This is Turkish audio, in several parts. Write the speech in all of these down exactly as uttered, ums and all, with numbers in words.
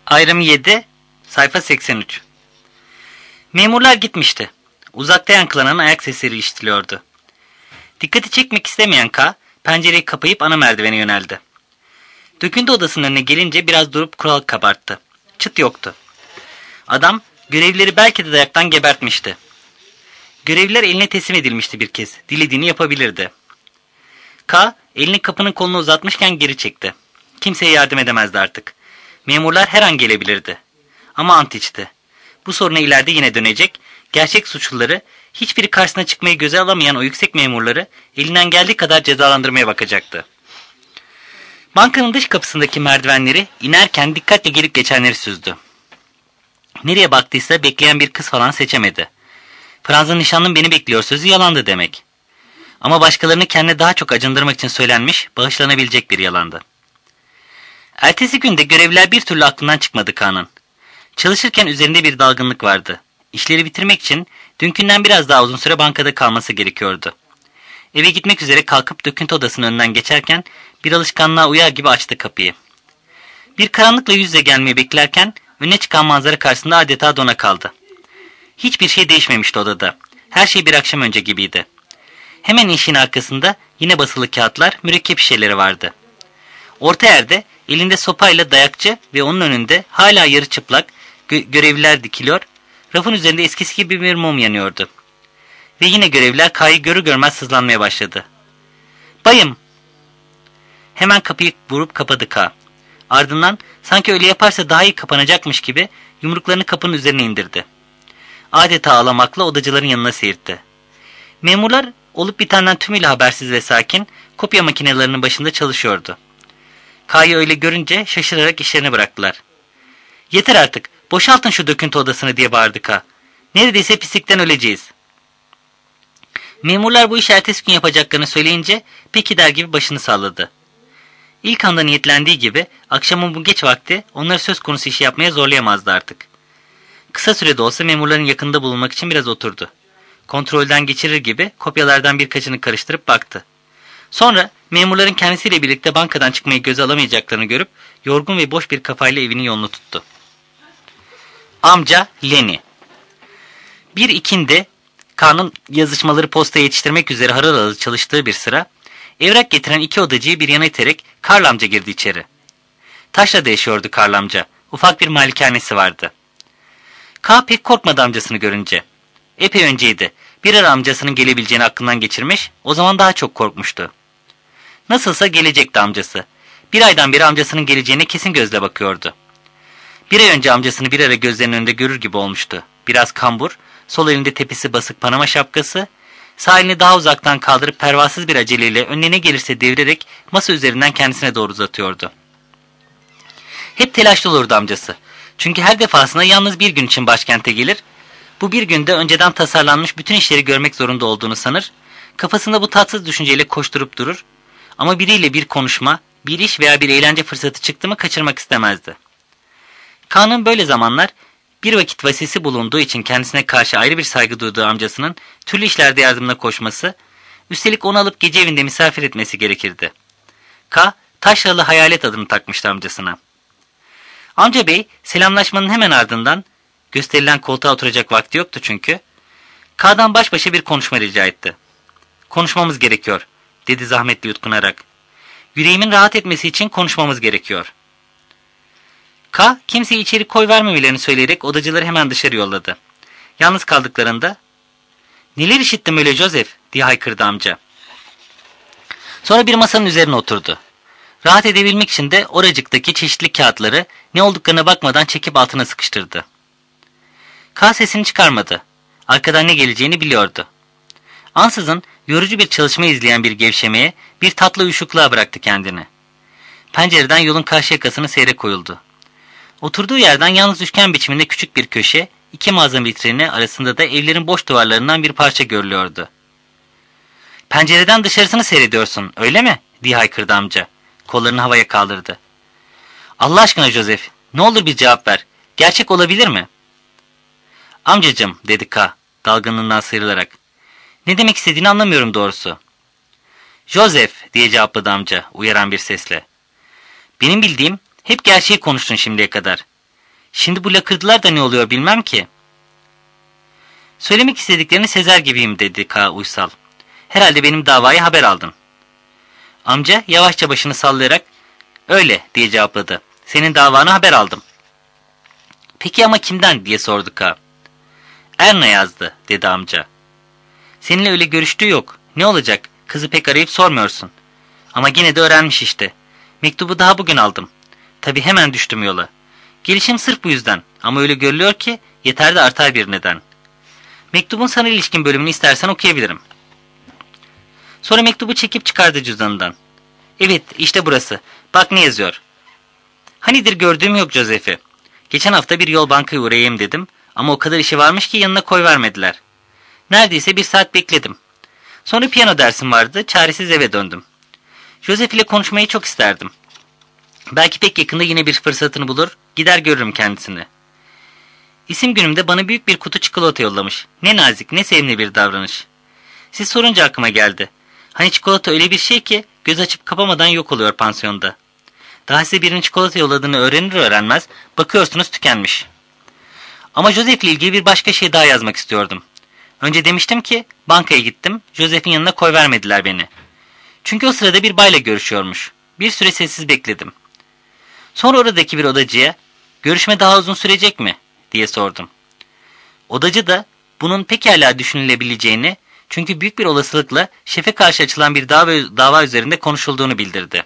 Ayrım yedi, sayfa seksen üç. Memurlar gitmişti. Uzakta yankılanan ayak sesleri işitiliyordu. Dikkati çekmek istemeyen K, pencereyi kapayıp ana merdivene yöneldi. Döküntü odasının önüne gelince biraz durup kural kabarttı. Çıt yoktu. Adam, görevlileri belki de dayaktan gebertmişti. Görevliler eline teslim edilmişti bir kez. Dilediğini yapabilirdi. K, elini kapının koluna uzatmışken geri çekti. Kimseye yardım edemezdi artık. Memurlar her an gelebilirdi. Ama ant içti. Bu soruna ileride yine dönecek, gerçek suçluları, hiçbiri karşısına çıkmayı göze alamayan o yüksek memurları elinden geldiği kadar cezalandırmaya bakacaktı. Bankanın dış kapısındaki merdivenleri inerken dikkatle gelip geçenleri süzdü. Nereye baktıysa bekleyen bir kız falan seçemedi. Franz'ın nişanlım beni bekliyor sözü yalandı demek. Ama başkalarını kendine daha çok acındırmak için söylenmiş, bağışlanabilecek bir yalandı. Ertesi günde görevliler bir türlü aklından çıkmadı K'nın. Çalışırken üzerinde bir dalgınlık vardı. İşleri bitirmek için dünkünden biraz daha uzun süre bankada kalması gerekiyordu. Eve gitmek üzere kalkıp döküntü odasının önünden geçerken bir alışkanlığa uyar gibi açtı kapıyı. Bir karanlıkla yüz yüze gelmeyi beklerken önüne çıkan manzara karşısında adeta dona kaldı. Hiçbir şey değişmemişti odada. Her şey bir akşam önce gibiydi. Hemen işin arkasında yine basılı kağıtlar, mürekkep şişeleri vardı. Orta yerde elinde sopayla dayakçı ve onun önünde hala yarı çıplak gö- görevliler dikiliyor, rafın üzerinde eskisi gibi bir mum yanıyordu. Ve yine görevliler K'yı görür görmez sızlanmaya başladı. "Bayım!" Hemen kapıyı vurup kapadı K. Ardından sanki öyle yaparsa daha iyi kapanacakmış gibi yumruklarını kapının üzerine indirdi. Adeta ağlamakla odacıların yanına seyirtti. Memurlar olup bitenden tümüyle habersiz ve sakin kopya makinelerinin başında çalışıyordu. K'yı öyle görünce şaşırarak işlerini bıraktılar. "Yeter artık, boşaltın şu döküntü odasını," diye bağırdı K. "Neredeyse pislikten öleceğiz." Memurlar bu işi ertesi gün yapacaklarını söyleyince peki der gibi başını salladı. İlk anda niyetlendiği gibi akşamın bu geç vakti onları söz konusu işi yapmaya zorlayamazdı artık. Kısa sürede olsa memurların yakında bulunmak için biraz oturdu. Kontrolden geçirir gibi kopyalardan birkaçını karıştırıp baktı. Sonra memurların kendisiyle birlikte bankadan çıkmayı göze alamayacaklarını görüp yorgun ve boş bir kafayla evinin yolunu tuttu. Amca Lenny. Bir ikindi K'nın yazışmaları postaya yetiştirmek üzere harıl harıl çalıştığı bir sıra evrak getiren iki odacıyı bir yana iterek Karl amca girdi içeri. Taşra'da yaşıyordu Karl amca. Ufak bir malikanesi vardı. K pek korkmadı amcasını görünce. Epey önceydi. Bir ara amcasının gelebileceğini aklından geçirmiş, o zaman daha çok korkmuştu. Nasılsa gelecekti amcası. Bir aydan beri amcasının geleceğine kesin gözle bakıyordu. Bir ay önce amcasını bir ara gözlerinin önünde görür gibi olmuştu. Biraz kambur, sol elinde tepesi basık Panama şapkası, sağ elini daha uzaktan kaldırıp pervasız bir aceleyle önüne ne gelirse devirerek masa üzerinden kendisine doğru uzatıyordu. Hep telaşlı olurdu amcası. Çünkü her defasında yalnız bir gün için başkente gelir, bu bir günde önceden tasarlanmış bütün işleri görmek zorunda olduğunu sanır, kafasında bu tatsız düşünceyle koşturup durur ama biriyle bir konuşma, bir iş veya bir eğlence fırsatı çıktı mı kaçırmak istemezdi. K'nın böyle zamanlar bir vakit vasisi bulunduğu için kendisine karşı ayrı bir saygı duyduğu amcasının türlü işlerde yardımına koşması, üstelik onu alıp gece evinde misafir etmesi gerekirdi. K, Taşralı Hayalet adını takmıştı amcasına. Amca bey selamlaşmanın hemen ardından, gösterilen koltuğa oturacak vakti yoktu çünkü, K'dan baş başa bir konuşma rica etti. "Konuşmamız gerekiyor," dedi zahmetli yutkunarak. "Yüreğimin rahat etmesi için konuşmamız gerekiyor." K, kimseye içeri koy vermemelerini söyleyerek odacıları hemen dışarı yolladı. Yalnız kaldıklarında, "Neler işittim öyle Joseph," diye haykırdı amca. Sonra bir masanın üzerine oturdu. Rahat edebilmek için de oracıktaki çeşitli kağıtları ne olduklarına bakmadan çekip altına sıkıştırdı. K sesini çıkarmadı. Arkadan ne geleceğini biliyordu. Ansızın yorucu bir çalışma izleyen bir gevşemeye, bir tatlı uyuşukluğa bıraktı kendini. Pencereden yolun karşı yakasına seyre koyuldu. Oturduğu yerden yalnız üçgen biçiminde küçük bir köşe, iki mağaza vitrini arasında da evlerin boş duvarlarından bir parça görülüyordu. "Pencereden dışarısını seyrediyorsun, öyle mi?" diye haykırdı amca. Kollarını havaya kaldırdı. "Allah aşkına Joseph, ne olur bir cevap ver. Gerçek olabilir mi?" "Amcacığım," dedi K, dalgınlığından sıyrılarak. "Ne demek istediğini anlamıyorum doğrusu." "Joseph," diye cevapladı amca uyaran bir sesle. "Benim bildiğim hep gerçeği konuştun şimdiye kadar. Şimdi bu lakırdılar da ne oluyor bilmem ki. Söylemek istediklerini sezer gibiyim dedi K. Uysal. Herhalde benim davayı haber aldın. Amca yavaşça başını sallayarak öyle diye cevapladı. Senin davanı haber aldım. Peki ama kimden diye sordu K. Erna yazdı dedi amca. Seninle öyle görüştüğü yok. Ne olacak? Kızı pek arayıp sormuyorsun. Ama yine de öğrenmiş işte. Mektubu daha bugün aldım. Tabii hemen düştüm yola. Gelişim sırf bu yüzden ama öyle görülüyor ki yeter de artar bir neden. Mektubun sana ilişkin bölümünü istersen okuyabilirim. Sonra mektubu çekip çıkardı cüzdanından. Evet işte burası. Bak ne yazıyor. Hanidir gördüğüm yok Joseph'i. Geçen hafta bir yol bankaya uğrayayım dedim ama o kadar işi varmış ki yanına koyvermediler. Neredeyse bir saat bekledim. Sonra piyano dersim vardı, çaresiz eve döndüm. Joseph ile konuşmayı çok isterdim. Belki pek yakında yine bir fırsatını bulur, gider görürüm kendisini. İsim günümde bana büyük bir kutu çikolata yollamış. Ne nazik, ne sevimli bir davranış. Siz sorunca aklıma geldi. Hani çikolata öyle bir şey ki göz açıp kapamadan yok oluyor pansiyonda. Daha size birinin çikolata yolladığını öğrenir öğrenmez bakıyorsunuz tükenmiş. Ama Joseph ile ilgili bir başka şey daha yazmak istiyordum. Önce demiştim ki bankaya gittim, Joseph'in yanına koyvermediler beni. Çünkü o sırada bir bayla görüşüyormuş. Bir süre sessiz bekledim. Sonra oradaki bir odacıya görüşme daha uzun sürecek mi diye sordum. Odacı da bunun pekala düşünülebileceğini, çünkü büyük bir olasılıkla şefe karşı açılan bir dava, dava üzerinde konuşulduğunu bildirdi.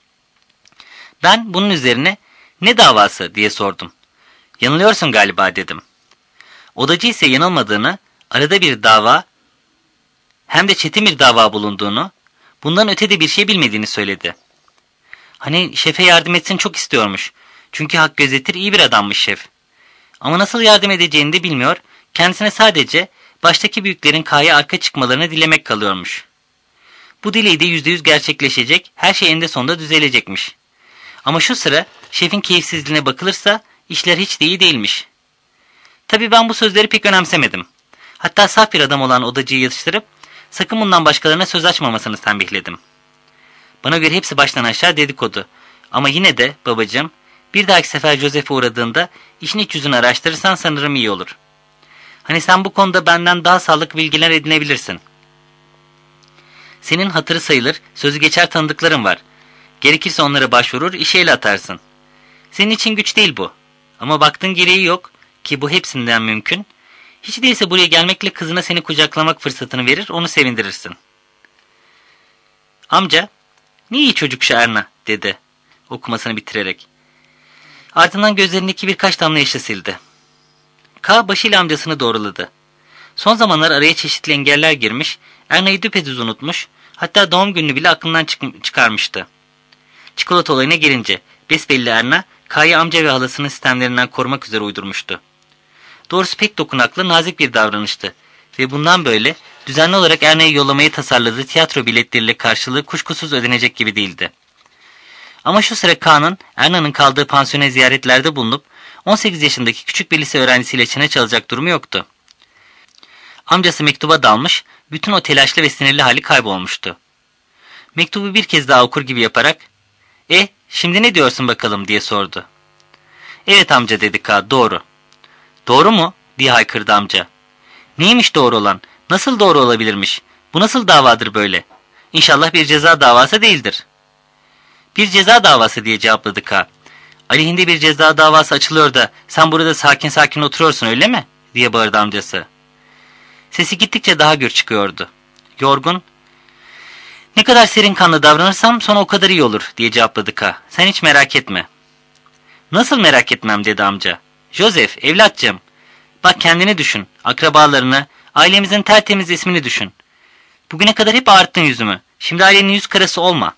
Ben bunun üzerine ne davası diye sordum. Yanılıyorsun galiba dedim. Odacı ise yanılmadığını, arada bir dava hem de çetin bir dava bulunduğunu, bundan ötede bir şey bilmediğini söyledi. Hani şefe yardım etsin çok istiyormuş. Çünkü hak gözetir, iyi bir adammış şef. Ama nasıl yardım edeceğini de bilmiyor, kendisine sadece baştaki büyüklerin K'ya arka çıkmalarını dilemek kalıyormuş. Bu dileği de yüzde yüz gerçekleşecek, her şey eninde sonunda düzelecekmiş. Ama şu sıra şefin keyifsizliğine bakılırsa işler hiç de iyi değilmiş. Tabii ben bu sözleri pek önemsemedim. Hatta saf bir adam olan odacıyı yatıştırıp sakın bundan başkalarına söz açmamasını tembihledim. Bana göre hepsi baştan aşağı dedikodu. Ama yine de babacığım, bir dahaki sefer Joseph'e uğradığında işin iç yüzünü araştırırsan sanırım iyi olur. Hani sen bu konuda benden daha sağlıklı bilgiler edinebilirsin. Senin hatırı sayılır, sözü geçer tanıdıkların var. Gerekirse onlara başvurur, işe el atarsın. Senin için güç değil bu. Ama baktın gereği yok ki bu hepsinden mümkün. Hiç değilse buraya gelmekle kızına seni kucaklamak fırsatını verir, onu sevindirirsin. Amca, ne iyi çocuk şu Erna, dedi okumasını bitirerek. Ardından gözlerindeki birkaç damla yaşı sildi. K başıyla amcasını doğruladı. Son zamanlar araya çeşitli engeller girmiş, Erna'yı düpedüz unutmuş, hatta doğum gününü bile aklından çık- çıkarmıştı. Çikolata olayına gelince, besbelli Erna, K'yı amca ve halasının sistemlerinden korumak üzere uydurmuştu. Doğrusu pek dokunaklı, nazik bir davranıştı ve bundan böyle düzenli olarak Erna'yı yollamayı tasarladığı tiyatro biletleriyle karşılığı kuşkusuz ödenecek gibi değildi. Ama şu sıra K'nın Erna'nın kaldığı pansiyona ziyaretlerde bulunup on sekiz yaşındaki küçük bir lise öğrencisiyle çene çalacak durumu yoktu. Amcası mektuba dalmış, bütün o telaşlı ve sinirli hali kaybolmuştu. Mektubu bir kez daha okur gibi yaparak, ''E, şimdi ne diyorsun bakalım?'' diye sordu. ''Evet amca'' dedi K, ''doğru.'' ''Doğru mu?'' diye haykırdı amca. ''Neymiş doğru olan? Nasıl doğru olabilirmiş? Bu nasıl davadır böyle? İnşallah bir ceza davası değildir.'' ''Bir ceza davası'' diye cevapladı K. ''Aleyhinde bir ceza davası açılıyor da sen burada sakin sakin oturuyorsun öyle mi?'' diye bağırdı amcası. Sesi gittikçe daha gür çıkıyordu. Yorgun, ''Ne kadar serin kanlı davranırsam sonra o kadar iyi olur'' diye cevapladı K. ''Sen hiç merak etme.'' ''Nasıl merak etmem?'' dedi amca. ''Joseph, evlatcığım, bak kendini düşün, akrabalarını, ailemizin tertemiz ismini düşün. Bugüne kadar hep ağarttın yüzümü, şimdi ailenin yüz karası olma.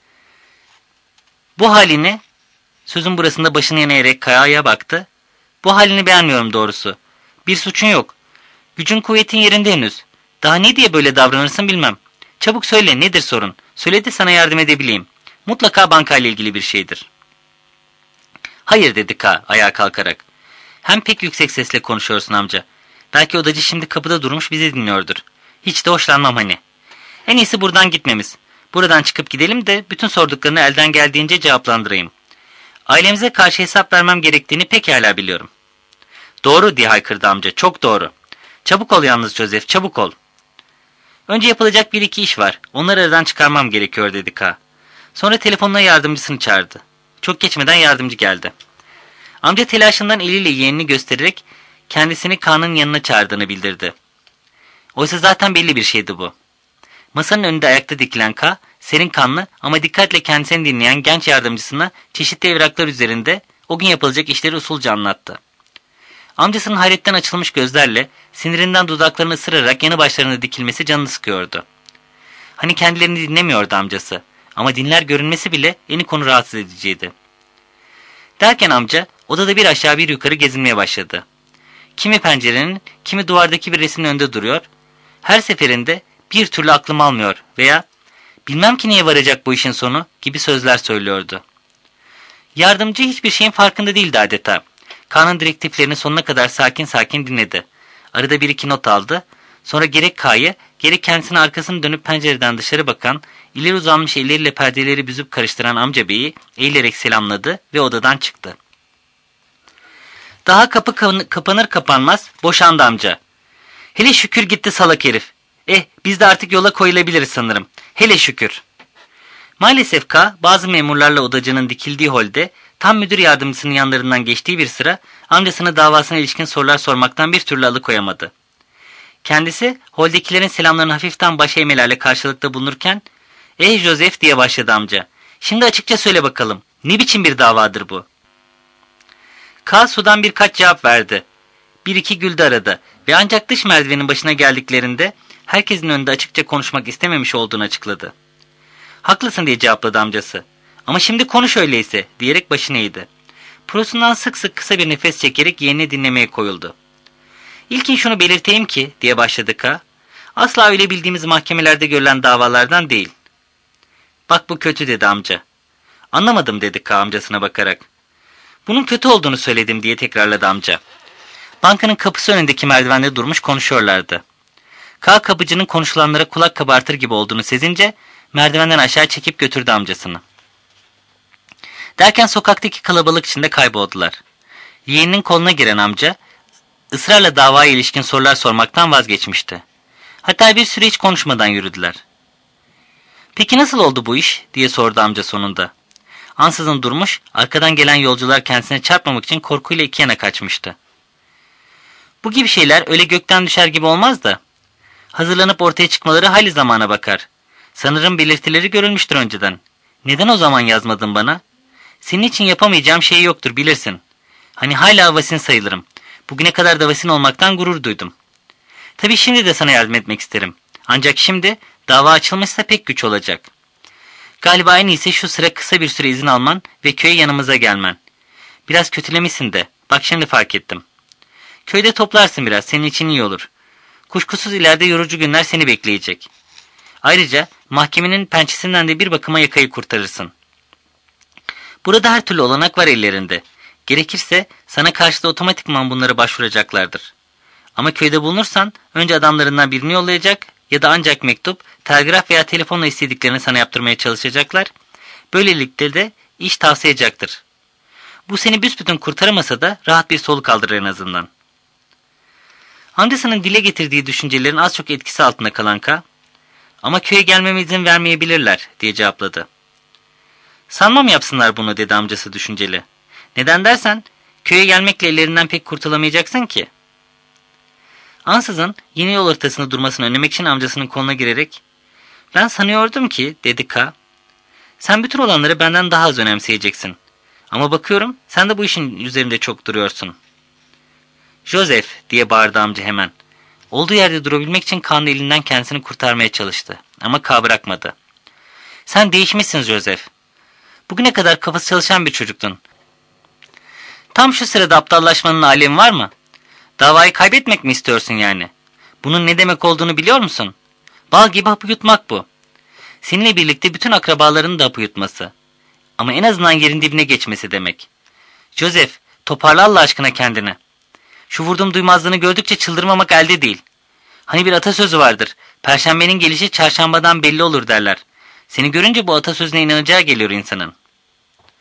Bu halini, sözün burasında başını yeneyerek Kaya'ya baktı, bu halini beğenmiyorum doğrusu. Bir suçun yok, gücün kuvvetin yerinde henüz. Daha ne diye böyle davranırsın bilmem. Çabuk söyle, nedir sorun? Söyle de sana yardım edebileyim. Mutlaka bankayla ilgili bir şeydir.'' ''Hayır'' dedi K ayağa kalkarak. ''Hem pek yüksek sesle konuşuyorsun amca. Belki odacı şimdi kapıda durmuş bizi dinliyordur. Hiç de hoşlanmam hani. En iyisi buradan gitmemiz. Buradan çıkıp gidelim de bütün sorduklarını elden geldiğince cevaplandırayım. Ailemize karşı hesap vermem gerektiğini pekala biliyorum. Doğru diye haykırdı amca, çok doğru. Çabuk ol yalnız Joseph, çabuk ol. Önce yapılacak bir iki iş var. Onları aradan çıkarmam gerekiyor dedi K. Sonra telefonuna yardımcısını çağırdı. Çok geçmeden yardımcı geldi. Amca telaşından eliyle yeğenini göstererek kendisini K'nın yanına çağırdığını bildirdi. Oysa zaten belli bir şeydi bu. Masanın önünde ayakta dikilen K, serin kanlı ama dikkatle kendisini dinleyen genç yardımcısına çeşitli evraklar üzerinde o gün yapılacak işleri usulca anlattı. Amcasının hayretten açılmış gözlerle sinirinden dudaklarını ısırarak yanı başlarına dikilmesi canını sıkıyordu. Hani kendilerini dinlemiyordu amcası ama dinler görünmesi bile eni konu rahatsız ediciydi. Derken amca odada bir aşağı bir yukarı gezinmeye başladı. Kimi pencerenin, kimi duvardaki bir resmin önünde duruyor, her seferinde bir türlü aklım almıyor veya bilmem ki niye varacak bu işin sonu gibi sözler söylüyordu. Yardımcı hiçbir şeyin farkında değildi adeta. K'nın direktiflerini sonuna kadar sakin sakin dinledi. Arada bir iki not aldı. Sonra gerek K'yı, gerek kendisine arkasını dönüp pencereden dışarı bakan, ileri uzanmış elleriyle perdeleri büzüp karıştıran amca beyi eğilerek selamladı ve odadan çıktı. Daha kapı kapanır kapanmaz boşandı amca. Hele şükür gitti salak herif. Eh, biz de artık yola koyulabiliriz sanırım. Hele şükür. Maalesef K, bazı memurlarla odacının dikildiği holde tam müdür yardımcısının yanlarından geçtiği bir sıra amcasına davasına ilişkin sorular sormaktan bir türlü alıkoyamadı. Kendisi holdekilerin selamlarını hafiften baş eğmelerle karşılıkta bulunurken "Ey Joseph" diye başladı amca. "Şimdi açıkça söyle bakalım. Ne biçim bir davadır bu?" K sudan birkaç cevap verdi. Bir iki güldü arada ve ancak dış merdivenin başına geldiklerinde herkesin önünde açıkça konuşmak istememiş olduğunu açıkladı. "Haklısın" diye cevapladı amcası. "Ama şimdi konuş öyleyse" diyerek başını eğdi. Prosundan sık sık kısa bir nefes çekerek yeğenini dinlemeye koyuldu. "İlkin şunu belirteyim ki" diye başladı K. "Asla öyle bildiğimiz mahkemelerde görülen davalardan değil." "Bak bu kötü" dedi amca. "Anlamadım" dedi K amcasına bakarak. "Bunun kötü olduğunu söyledim" diye tekrarladı amca. Bankanın kapısı önündeki merdivende durmuş konuşuyorlardı. K kapıcının konuşulanlara kulak kabartır gibi olduğunu sezince merdivenden aşağı çekip götürdü amcasını. Derken sokaktaki kalabalık içinde kayboldular. Yeğeninin koluna giren amca ısrarla davaya ilişkin sorular sormaktan vazgeçmişti. Hatta bir süre hiç konuşmadan yürüdüler. "Peki nasıl oldu bu iş?" diye sordu amca sonunda. Ansızın durmuş, arkadan gelen yolcular kendisine çarpmamak için korkuyla iki yana kaçmıştı. "Bu gibi şeyler öyle gökten düşer gibi olmaz da. Hazırlanıp ortaya çıkmaları hayli zamana bakar. Sanırım belirtileri görülmüştür önceden. Neden o zaman yazmadın bana? Senin için yapamayacağım şey yoktur bilirsin. Hani hala vasin sayılırım. Bugüne kadar da vasin olmaktan gurur duydum. Tabii şimdi de sana yardım etmek isterim. Ancak şimdi dava açılmışsa pek güç olacak. Galiba en iyisi şu sıra kısa bir süre izin alman ve köye yanımıza gelmen. Biraz kötülemişsin de. Bak şimdi fark ettim. Köyde toplarsın biraz, senin için iyi olur. Kuşkusuz ileride yorucu günler seni bekleyecek. Ayrıca mahkemenin pençesinden de bir bakıma yakayı kurtarırsın. Burada her türlü olanak var ellerinde. Gerekirse sana karşı da otomatikman bunlara başvuracaklardır. Ama köyde bulunursan önce adamlarından birini yollayacak ya da ancak mektup, telgraf veya telefonla istediklerini sana yaptırmaya çalışacaklar. Böylelikle de iş tavsiyecaktır. Bu seni büsbütün kurtaramasa da rahat bir soluk aldırır en azından. Amcasının dile getirdiği düşüncelerin az çok etkisi altında kalan K, "Ama köye gelmeme izin vermeyebilirler" diye cevapladı. "Sanmam yapsınlar bunu" dedi amcası düşünceli. "Neden dersen köye gelmekle ellerinden pek kurtulamayacaksın ki." Ansızın yeni yol ortasında durmasını önlemek için amcasının koluna girerek "Ben sanıyordum ki" dedi K. "Sen bütün olanları benden daha az önemseyeceksin. Ama bakıyorum sen de bu işin üzerinde çok duruyorsun." "Joseph" diye bağırdı amca hemen. Olduğu yerde durabilmek için K'nın elinden kendisini kurtarmaya çalıştı. Ama K bırakmadı. "Sen değişmişsin Joseph. Bugüne kadar kafası çalışan bir çocuktun. Tam şu sırada aptallaşmanın alemi var mı? Davayı kaybetmek mi istiyorsun yani? Bunun ne demek olduğunu biliyor musun? Bal gibi hapı yutmak bu. Seninle birlikte bütün akrabalarının da hapı yutması. Ama en azından yerin dibine geçmesi demek. Joseph, toparla Allah aşkına kendini. Şu vurduğum duymazlığını gördükçe çıldırmamak elde değil. Hani bir atasözü vardır. Perşembenin gelişi çarşambadan belli olur derler. Seni görünce bu atasözüne inanacağı geliyor insanın."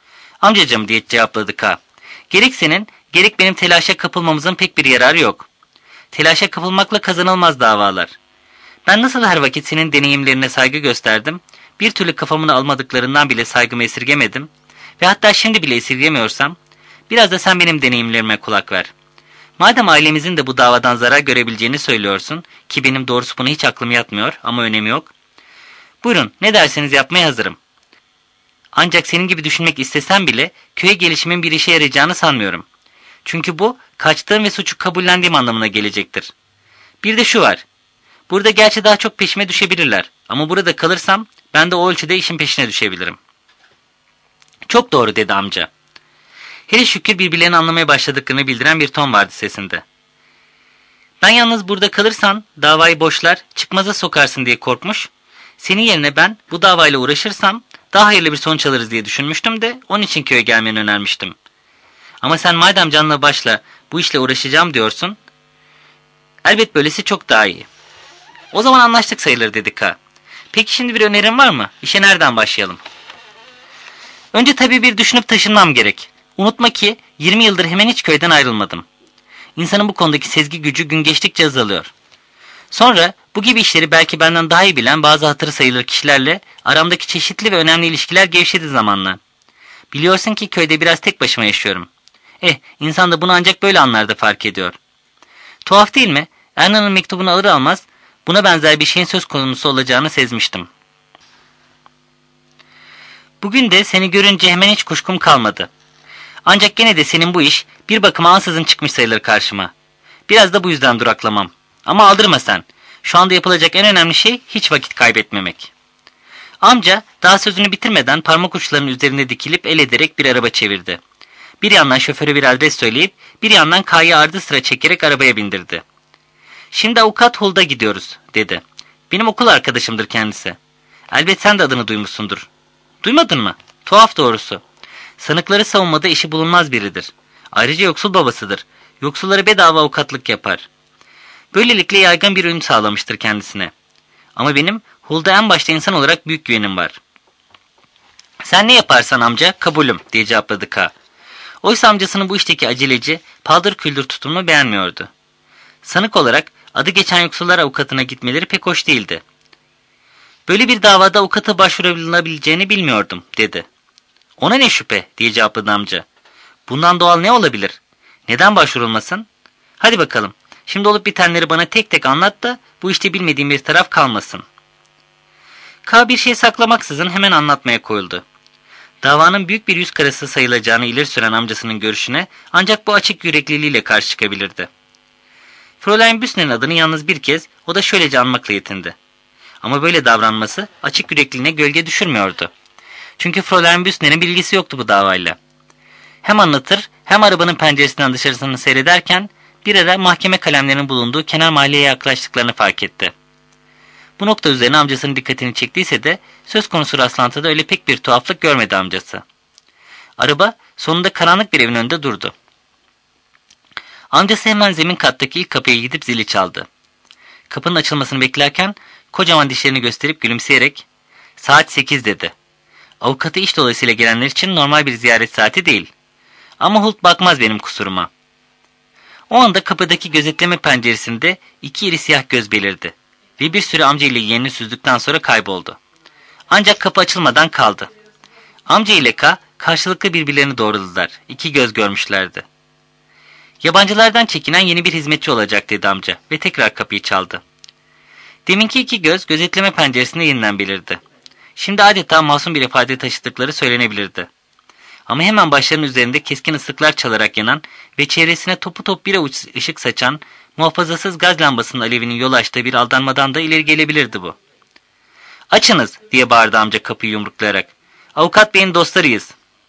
Amcacığım diye cevapladı K. Gerek senin, gerek benim telaşa kapılmamızın pek bir yararı yok. Telaşa kapılmakla kazanılmaz davalar. Ben nasıl her vakit senin deneyimlerine saygı gösterdim, bir türlü kafamını almadıklarından bile saygımı esirgemedim ve hatta şimdi bile esirgemiyorsam, biraz da sen benim deneyimlerime kulak ver. Madem ailemizin de bu davadan zarar görebileceğini söylüyorsun, ki benim doğrusu buna hiç aklım yatmıyor ama önemi yok. Buyurun, ne derseniz yapmaya hazırım. Ancak senin gibi düşünmek istesem bile köye gelişimin bir işe yarayacağını sanmıyorum. Çünkü bu kaçtığım ve suçu kabullendiğim anlamına gelecektir. Bir de şu var. Burada gerçi daha çok peşime düşebilirler ama burada kalırsam ben de o ölçüde işin peşine düşebilirim. Çok doğru dedi amca. Hele şükür birbirlerini anlamaya başladıklarını bildiren bir ton vardı sesinde. Ben yalnız burada kalırsan davayı boşlar, çıkmaza sokarsın diye korkmuş. Senin yerine ben bu davayla uğraşırsam daha hayırlı bir sonuç alırız diye düşünmüştüm de onun için köye gelmeni önermiştim. Ama sen madem canla başla bu işle uğraşacağım diyorsun, elbet böylesi çok daha iyi. O zaman anlaştık sayılır dedi K. Peki şimdi bir önerin var mı? İşe nereden başlayalım? Önce tabii bir düşünüp taşınmam gerek. Unutma ki yirmi yıldır hemen hiç köyden ayrılmadım. İnsanın bu konudaki sezgi gücü gün geçtikçe azalıyor. Sonra bu gibi işleri belki benden daha iyi bilen bazı hatırı sayılır kişilerle aramdaki çeşitli ve önemli ilişkiler gevşedi zamanla. Biliyorsun ki köyde biraz tek başıma yaşıyorum. Eh, insan da bunu ancak böyle anlarda fark ediyor. Tuhaf değil mi? Erna'nın mektubunu alır almaz buna benzer bir şeyin söz konusu olacağını sezmiştim. Bugün de seni görünce hemen hiç kuşkum kalmadı. Ancak gene de senin bu iş bir bakıma ansızın çıkmış sayılır karşıma. Biraz da bu yüzden duraklamam. Ama aldırma sen. Şu anda yapılacak en önemli şey hiç vakit kaybetmemek. Amca daha sözünü bitirmeden parmak uçlarının üzerinde dikilip el ederek bir araba çevirdi. Bir yandan şoföre bir adres söyleyip bir yandan K'yı ardı sıra çekerek arabaya bindirdi. Şimdi avukat Huld'a gidiyoruz dedi. Benim okul arkadaşımdır kendisi. Elbet sen de adını duymuşsundur. Duymadın mı? Tuhaf doğrusu. Sanıkları savunmada işi bulunmaz biridir. Ayrıca yoksul babasıdır. Yoksullara bedava avukatlık yapar. Böylelikle yaygın bir ün sağlamıştır kendisine. Ama benim Huld'a en başta insan olarak büyük güvenim var. Sen ne yaparsan amca kabulüm diye cevapladı K. Oysa amcasının bu işteki aceleci, paldır küldür tutumunu beğenmiyordu. Sanık olarak adı geçen yoksullar avukatına gitmeleri pek hoş değildi. Böyle bir davada avukata başvurulabileceğini bilmiyordum dedi. Ona ne şüphe diye cevapladı amca. Bundan doğal ne olabilir? Neden başvurulmasın? Hadi bakalım. Şimdi olup bitenleri bana tek tek anlat da bu işte bilmediğim bir taraf kalmasın. K bir şey saklamaksızın hemen anlatmaya koyuldu. Davanın büyük bir yüz karası sayılacağını ileri süren amcasının görüşüne ancak bu açık yürekliliğiyle karşı çıkabilirdi. Fräulein Büsner'in adını yalnız bir kez o da şöylece anmakla yetindi. Ama böyle davranması açık yürekliliğine gölge düşürmüyordu. Çünkü Fräulein Büsner'in bilgisi yoktu bu davayla. Hem anlatır hem arabanın penceresinden dışarısını seyrederken bir ara mahkeme kalemlerinin bulunduğu kenar mahalleye yaklaştıklarını fark etti. Bu nokta üzerine amcasının dikkatini çektiyse de söz konusu rastlantıda öyle pek bir tuhaflık görmedi amcası. Araba sonunda karanlık bir evin önünde durdu. Amcası hemen zemin kattaki ilk kapıya gidip zili çaldı. Kapının açılmasını beklerken kocaman dişlerini gösterip gülümseyerek "Saat sekiz" dedi. Avukatı iş dolayısıyla gelenler için normal bir ziyaret saati değil. Ama Hult bakmaz benim kusuruma. O anda kapıdaki gözetleme penceresinde iki iri siyah göz belirdi ve bir süre amca ile yeğenini süzdükten sonra kayboldu. Ancak kapı açılmadan kaldı. Amca ile K karşılıklı birbirlerini doğruladılar. İki göz görmüşlerdi. Yabancılardan çekinen yeni bir hizmetçi olacak dedi amca ve tekrar kapıyı çaldı. Deminki iki göz gözetleme penceresinde yeniden belirdi. Şimdi adeta masum bir ifade taşıdıkları söylenebilirdi. Ama hemen başlarının üzerinde keskin ıslıklar çalarak yanan ve çevresine topu top bir avuç ışık saçan, muhafazasız gaz lambasının alevinin yol açtığı bir aldanmadan da ileri gelebilirdi bu. "Açınız!" diye bağırdı amca kapıyı yumruklayarak. "Avukat beyin dostlarıyız."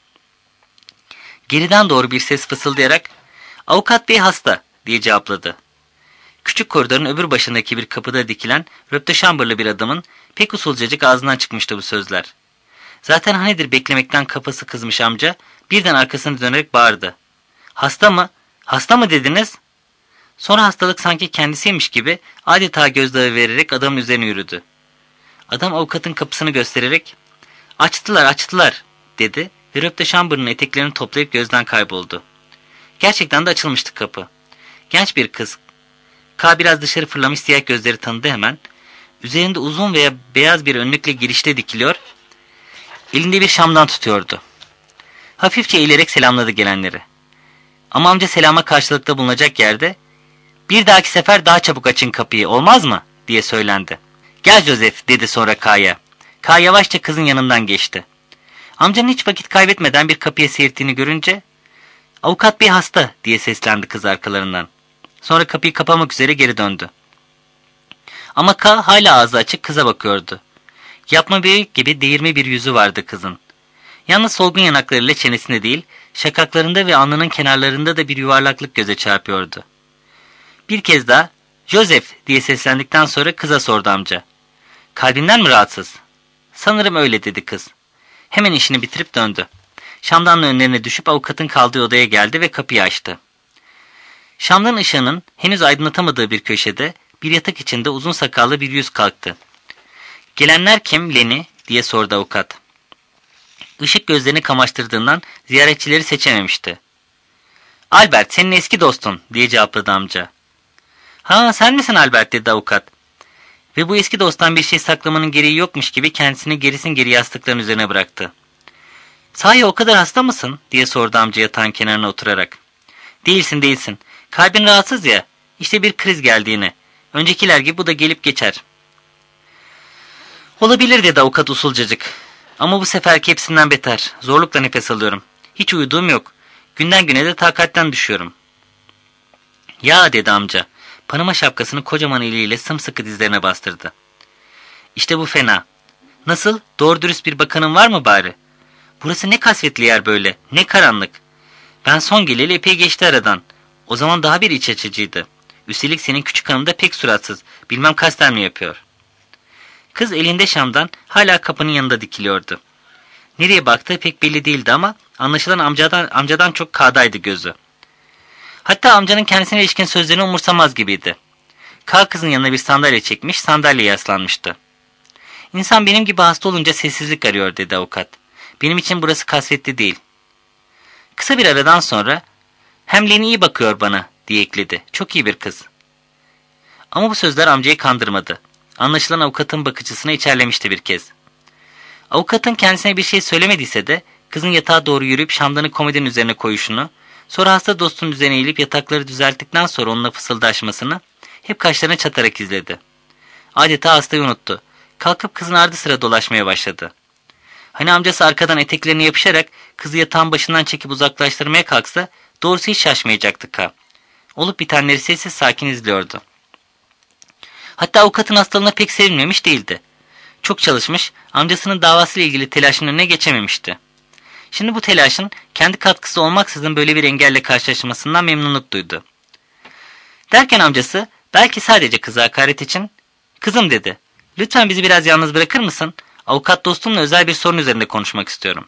Geriden doğru bir ses fısıldayarak, "Avukat bey hasta!" diye cevapladı. Küçük koridorun öbür başındaki bir kapıda dikilen röpteşambırlı bir adamın pek usulcacık ağzından çıkmıştı bu sözler. Zaten hanedir beklemekten kafası kızmış amca birden arkasını dönerek bağırdı. "Hasta mı? Hasta mı dediniz?" Sonra hastalık sanki kendisiymiş gibi adeta gözdağı vererek adamın üzerine yürüdü. Adam avukatın kapısını göstererek "Açtılar, açtılar!" dedi ve Röpteşambır'ın eteklerini toplayıp gözden kayboldu. Gerçekten de açılmıştı kapı. Genç bir kız. K biraz dışarı fırlamış siyah gözleri tanıdı hemen. Üzerinde uzun veya beyaz bir önlükle girişte dikiliyor, elinde bir şamdan tutuyordu. Hafifçe eğilerek selamladı gelenleri. Ama amca selama karşılıkta bulunacak yerde, "Bir dahaki sefer daha çabuk açın kapıyı, olmaz mı?" diye söylendi. "Gel Joseph," dedi sonra K'ya. K yavaşça kızın yanından geçti. Amcanın hiç vakit kaybetmeden bir kapıya seyirttiğini görünce, "Avukat bey hasta," diye seslendi kız arkalarından. Sonra kapıyı kapamak üzere geri döndü. Ama K hala ağzı açık kıza bakıyordu. Yapma büyük gibi değirme bir yüzü vardı kızın. Yalnız solgun yanaklarıyla çenesinde değil, şakaklarında ve alnının kenarlarında da bir yuvarlaklık göze çarpıyordu. Bir kez daha "Joseph," diye seslendikten sonra kıza sordu amca. "Kalbinden mi rahatsız?" "Sanırım öyle," dedi kız. Hemen işini bitirip döndü. Şamdanla önlerine düşüp avukatın kaldığı odaya geldi ve kapıyı açtı. Şamdan ışığının henüz aydınlatamadığı bir köşede bir yatak içinde uzun sakallı bir yüz kalktı. "Gelenler kim, Lenny?" diye sordu avukat. Işık gözlerini kamaştırdığından ziyaretçileri seçememişti. "Albert, senin eski dostun," diye cevapladı amca. "Ha, sen misin Albert?" dedi avukat. Ve bu eski dosttan bir şey saklamanın gereği yokmuş gibi kendisini gerisin geri yastıkların üzerine bıraktı. "Sahi o kadar hasta mısın?" diye sordu amca yatağın kenarına oturarak. "Değilsin değilsin. Kalbin rahatsız ya. İşte bir kriz geldi yine. Öncekiler gibi bu da gelip geçer." "Olabilir," dedi avukat usulcacık. "Ama bu seferki hepsinden beter. Zorlukla nefes alıyorum. Hiç uyuduğum yok. Günden güne de takatten düşüyorum." "Ya," dedi amca. Panama şapkasını kocaman eliyle sımsıkı dizlerine bastırdı. "İşte bu fena. Nasıl? Doğru dürüst bir bakanın var mı bari? Burası ne kasvetli yer böyle. Ne karanlık. Ben son geleli epey geçti aradan. O zaman daha bir iç açıcıydı. Üstelik senin küçük hanım da pek suratsız. Bilmem kasten mi yapıyor?" Kız elinde şamdan hala kapının yanında dikiliyordu. Nereye baktığı pek belli değildi ama anlaşılan amcadan, amcadan çok K'daydı gözü. Hatta amcanın kendisine ilişkin sözlerini umursamaz gibiydi. K kızın yanına bir sandalye çekmiş, sandalyeye yaslanmıştı. "İnsan benim gibi hasta olunca sessizlik arıyor," dedi avukat. "Benim için burası kasvetli değil." Kısa bir aradan sonra, "Hem Lenny iyi bakıyor bana," diye ekledi. "Çok iyi bir kız." Ama bu sözler amcayı kandırmadı. Anlaşılan avukatın bakıcısını içerlemişti bir kez. Avukatın kendisine bir şey söylemediyse de kızın yatağa doğru yürüyüp şamdanı komodinin üzerine koyuşunu, sonra hasta dostunun üzerine eğilip yatakları düzelttikten sonra onunla fısıldaşmasını hep kaşlarına çatarak izledi. Adeta hastayı unuttu. Kalkıp kızın ardı sıra dolaşmaya başladı. Hani amcası arkadan eteklerine yapışarak kızı yatağın başından çekip uzaklaştırmaya kalksa doğrusu hiç şaşmayacaktı K. Olup bitenleri sessiz sakin izliyordu. Hatta avukatın hastalığına pek sevinmemiş değildi. Çok çalışmış, amcasının davasıyla ilgili telaşın önüne geçememişti. Şimdi bu telaşın kendi katkısı olmaksızın böyle bir engelle karşılaşmasından memnunluk duydu. Derken amcası belki sadece kıza hakaret için, "Kızım," dedi, "lütfen bizi biraz yalnız bırakır mısın? Avukat dostumla özel bir sorun üzerinde konuşmak istiyorum."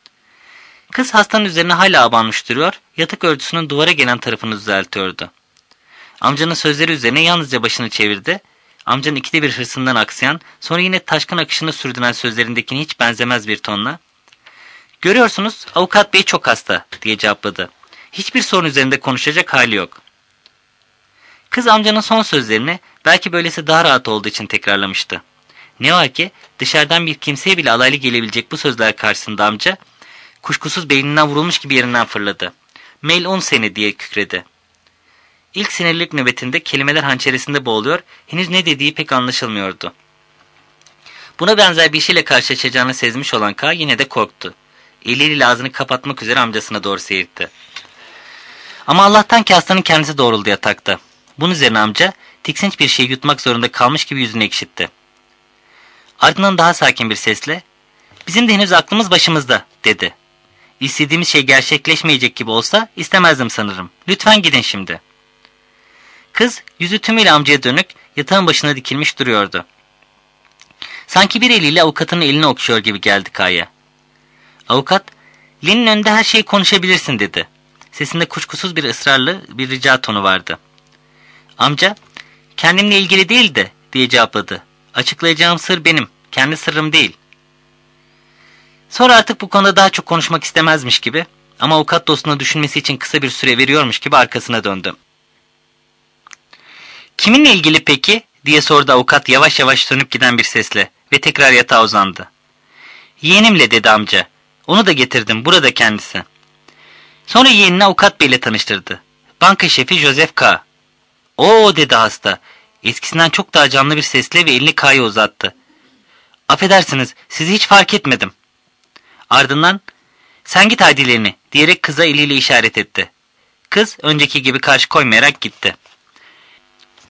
Kız hastanın üzerine hala abanmış duruyor, yatak örtüsünün duvara gelen tarafını düzeltiyordu. Amcanın sözleri üzerine yalnızca başını çevirdi. Amcanın ikide bir hırsından aksayan, sonra yine taşkın akışını sürdüren sözlerindekine hiç benzemez bir tonla, "Görüyorsunuz, avukat bey çok hasta," diye cevapladı. Hiçbir sorun üzerinde konuşacak hali yok. Kız amcanın son sözlerini belki böylesi daha rahat olduğu için tekrarlamıştı. Ne var ki dışarıdan bir kimseye bile alaylı gelebilecek bu sözler karşısında amca, kuşkusuz beyninden vurulmuş gibi yerinden fırladı. "Mail on seni," diye kükredi. İlk sinirlilik nöbetinde kelimeler hançerisinde boğuluyor, henüz ne dediği pek anlaşılmıyordu. Buna benzer bir şeyle karşılaşacağını sezmiş olan K yine de korktu. Eliyle ağzını kapatmak üzere amcasına doğru seyirtti. Ama Allah'tan ki hastanın kendisi doğruldu yatakta. Bunun üzerine amca tiksinç bir şey yutmak zorunda kalmış gibi yüzünü ekşitti. Ardından daha sakin bir sesle, "Bizim de henüz aklımız başımızda," dedi. "İstediğimiz şey gerçekleşmeyecek gibi olsa istemezdim sanırım. Lütfen gidin şimdi." Kız yüzü tümüyle amcaya dönük yatağın başına dikilmiş duruyordu. Sanki bir eliyle avukatının elini okşuyor gibi geldi K'ya. Avukat, "Lenny'nin önünde her şeyi konuşabilirsin," dedi. Sesinde kuşkusuz bir ısrarlı bir rica tonu vardı. Amca, "Kendimle ilgili değil de," diye cevapladı. "Açıklayacağım sır benim, kendi sırrım değil." Sonra artık bu konuda daha çok konuşmak istemezmiş gibi ama avukat dostuna düşünmesi için kısa bir süre veriyormuş gibi arkasına döndü. "Kiminle ilgili peki?" diye sordu avukat yavaş yavaş sönüp giden bir sesle ve tekrar yatağa uzandı. "Yeğenimle," dedi amca. "Onu da getirdim, burada kendisi." Sonra yeğenini avukat beyle tanıştırdı. "Banka şefi Joseph K." "Oo," dedi hasta. Eskisinden çok daha canlı bir sesle ve elini K'ya uzattı. "Affedersiniz, sizi hiç fark etmedim." Ardından "Sen git adilerini," diyerek kıza eliyle işaret etti. Kız önceki gibi karşı koymayarak gitti.